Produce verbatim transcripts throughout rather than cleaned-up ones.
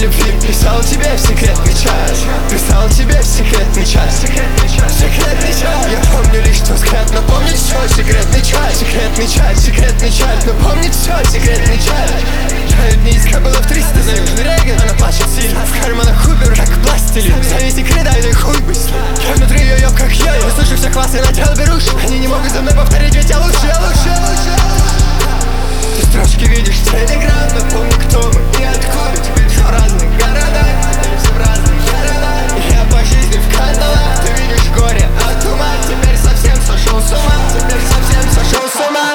любви. Писал тебе в секретный чат, писал тебе в секретный чат, секретный чат, секретный чат. Я помню лишь твой взгляд, но помнит все. Секретный чат, секретный чат, секретный чат, но помнит все. Секретный чат. Тают низко, было в триста, за Южный Рейган. Она плачет сильно, в карманах Убер, как пластилин. Зависит креда, и хуй быстро. Я внутри ее, как я, я слышу все классы, надел беруши. Они не могут за мной повторить, ведь я лучше, я лучше, я лучше. Ты строчки видишь в телеграм, напомни, кто мы и откуда. Теперь все в разных городах, теперь все в разных городах. Я по жизни в кандалах, ты видишь горе от ума. Теперь совсем сошел с ума, теперь совсем сошел с ума.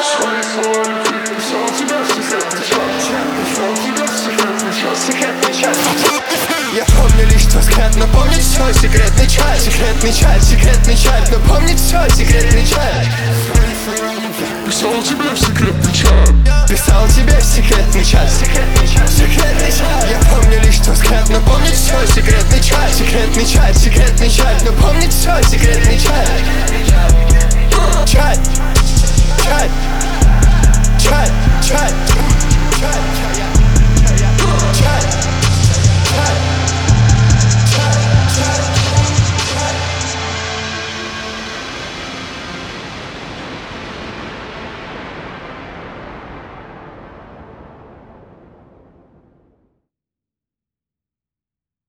Я помню лишь твой взгляд, но помнит все. Секретный чат, секретный чат, секретный чат, но помнит все. Секретный чат. Писал тебе в секретный чат, писал тебе в секретный чат, секретный чат, секретный чат. Я помню лишь твой взгляд, но помнит все. Секретный чат, секретный чат, секретный чат, но помнит все. Секретный чат. Чат.